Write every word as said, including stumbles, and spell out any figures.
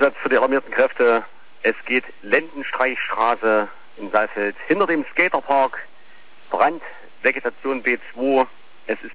Einsatz für die alarmierten Kräfte. Es geht Lendenstreichstraße in Saalfeld hinter dem Skaterpark. Brand, Vegetation B zwei. Es ist